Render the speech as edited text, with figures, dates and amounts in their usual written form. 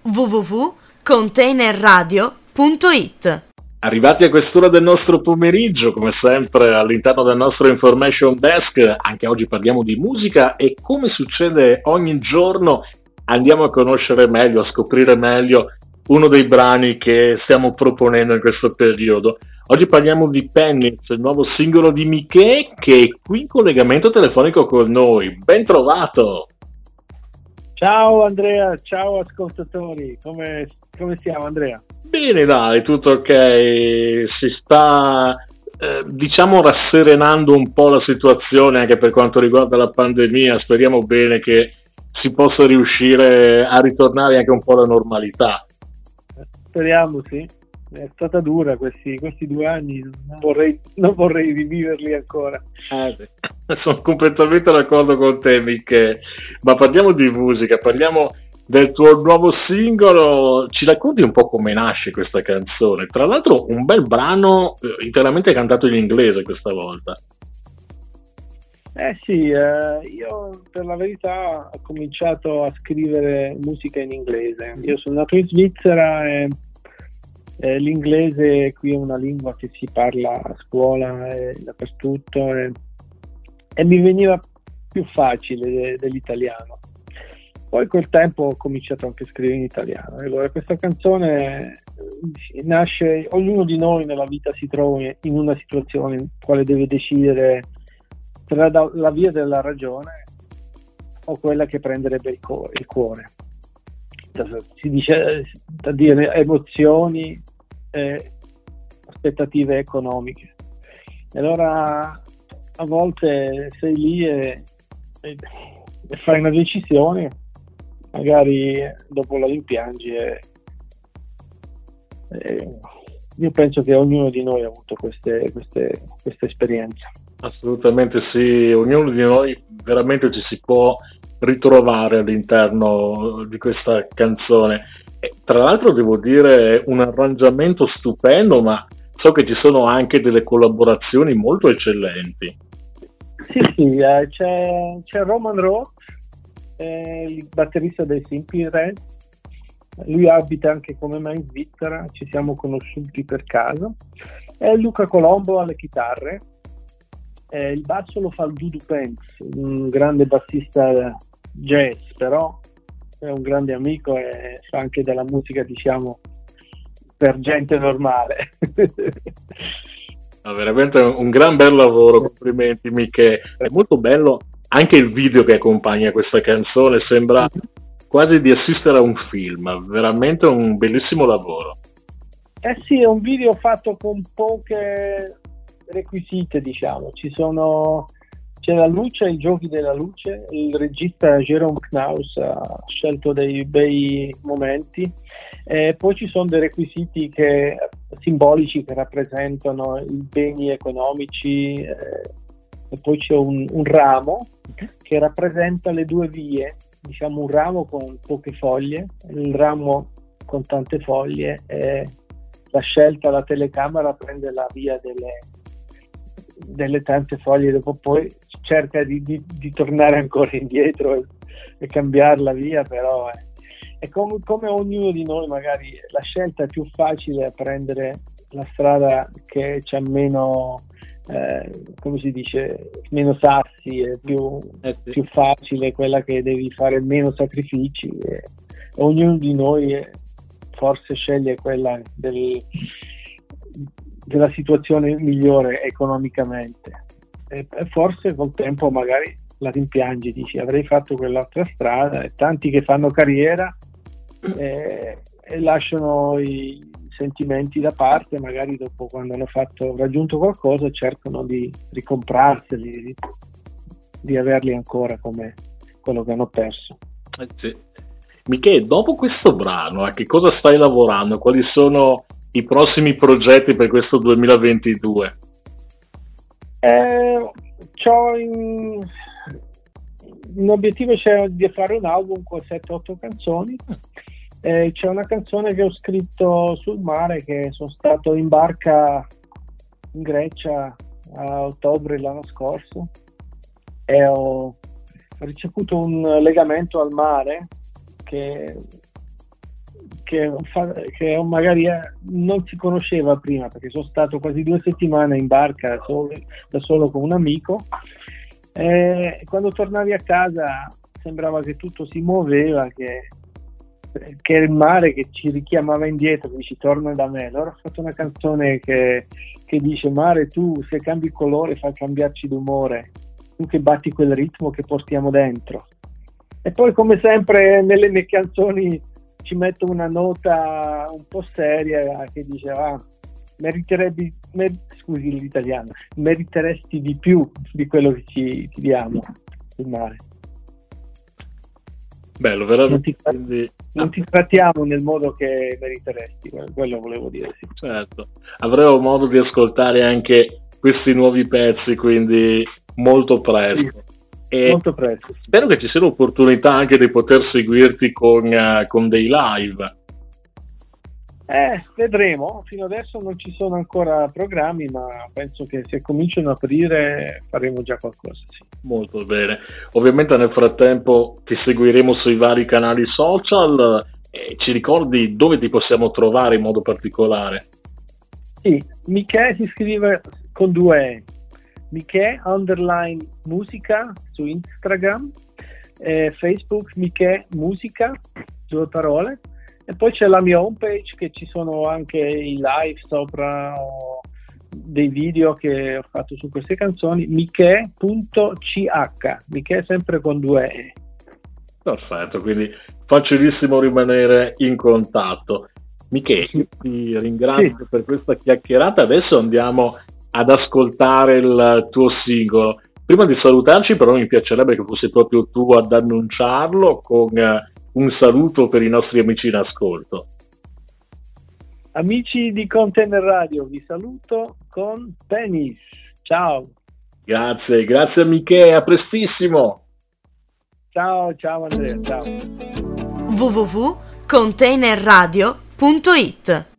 www.containerradio.it. Arrivati a quest'ora del nostro pomeriggio, come sempre all'interno del nostro Information Desk, anche oggi parliamo di musica e come succede ogni giorno andiamo a conoscere meglio, a scoprire meglio uno dei brani che stiamo proponendo in questo periodo. Oggi parliamo di Pennies, il nuovo singolo di Michè, che è qui in collegamento telefonico con noi. Ben trovato! Ciao Andrea, ciao ascoltatori, come stiamo Andrea? Bene dai, tutto ok, si sta diciamo rasserenando un po' la situazione anche per quanto riguarda la pandemia, speriamo bene che si possa riuscire a ritornare anche un po' alla normalità. Speriamo, sì. È stata dura questi 2 anni, non vorrei riviverli ancora. Sono completamente d'accordo con te, Michè. Ma parliamo di musica, parliamo del tuo nuovo singolo. Ci racconti un po' come nasce questa canzone? Tra l'altro un bel brano interamente cantato in inglese questa volta. Sì, io per la verità ho cominciato a scrivere musica in inglese. Io sono nato in Svizzera e l'inglese qui è una lingua che si parla a scuola e dappertutto e mi veniva più facile dell'italiano. Poi col tempo ho cominciato anche a scrivere in italiano. Allora questa canzone nasce, ognuno di noi nella vita si trova in una situazione in quale deve decidere tra la via della ragione o quella che prenderebbe il cuore. Si dice da dire emozioni e aspettative economiche. E allora a volte sei lì e fai una decisione, magari dopo la rimpiangi e io penso che ognuno di noi ha avuto queste esperienze. Assolutamente sì, ognuno di noi veramente ci si può ritrovare all'interno di questa canzone. E, tra l'altro devo dire un arrangiamento stupendo, ma so che ci sono anche delle collaborazioni molto eccellenti. Sì, c'è Roman Roth, il batterista dei Simply Red. Lui abita anche come me in Svizzera, ci siamo conosciuti per caso. E Luca Colombo alle chitarre. Il basso lo fa il Dudu Pence, un grande bassista jazz, però è un grande amico e fa anche della musica, diciamo, per gente normale. Veramente un gran bel lavoro, complimenti Michè. È molto bello anche il video che accompagna questa canzone, sembra quasi di assistere a un film, veramente un bellissimo lavoro. Sì, è un video fatto con poche requisite, diciamo. C'è la luce, i giochi della luce, il regista Jerome Knaus ha scelto dei bei momenti e poi ci sono dei requisiti simbolici che rappresentano i beni economici e poi c'è un ramo che rappresenta le 2 vie, diciamo un ramo con poche foglie, il ramo con tante foglie e la scelta, la telecamera prende la via delle tante foglie, dopo poi cerca di tornare ancora indietro e cambiare la via, però è come ognuno di noi, magari la scelta più facile è prendere la strada che c'ha meno come si dice, meno sassi, è più facile, quella che devi fare meno sacrifici e ognuno di noi forse sceglie quella della situazione migliore economicamente e forse col tempo magari la rimpiangi, dici avrei fatto quell'altra strada, e tanti che fanno carriera e lasciano i sentimenti da parte, magari dopo quando hanno raggiunto qualcosa cercano di ricomprarseli, di averli ancora come quello che hanno perso. Sì. Michè, dopo questo brano a che cosa stai lavorando? Quali sono i prossimi progetti per questo 2022? Un obiettivo c'è di fare un album con 7-8 canzoni. C'è una canzone che ho scritto sul mare, che sono stato in barca in Grecia a ottobre l'anno scorso e ho ricevuto un legamento al mare che che magari non si conosceva prima, perché sono stato quasi 2 settimane in barca da solo con un amico, e quando tornavi a casa sembrava che tutto si muoveva, che era il mare che ci richiamava indietro, dici torna da me. Allora ho fatto una canzone che dice: mare, tu se cambi colore fai cambiarci d'umore, tu che batti quel ritmo che portiamo dentro. E poi, come sempre nelle mie canzoni, ci metto una nota un po' seria che dice: scusi l'italiano, meriteresti di più di quello che ti diamo, il mare. Bello, veramente. Non ti trattiamo nel modo che meriteresti, quello volevo dire, sì. Certo, avremo modo di ascoltare anche questi nuovi pezzi, quindi molto presto. Sì. E molto presto. Spero che ci sia l'opportunità anche di poter seguirti con dei live. Vedremo. Fino adesso non ci sono ancora programmi, ma penso che se cominciano a aprire faremo già qualcosa, sì. Molto bene. Ovviamente nel frattempo ti seguiremo sui vari canali social. Ci ricordi dove ti possiamo trovare in modo particolare? Sì, Michè si scrive con 2 E. Michè _musica su Instagram, Facebook Michè Musica, 2 parole, e poi c'è la mia homepage che ci sono anche i live sopra o dei video che ho fatto su queste canzoni, michè.ch, Michè sempre con 2 E. Perfetto, quindi facilissimo rimanere in contatto. Michè, ti ringrazio per questa chiacchierata. Adesso andiamo ad ascoltare il tuo singolo. Prima di salutarci, però, mi piacerebbe che fossi proprio tu ad annunciarlo con un saluto per i nostri amici in ascolto. Amici di Container Radio, vi saluto con Tennis. Ciao. Grazie a Michè, a prestissimo. Ciao Andrea, ciao. www.containerradio.it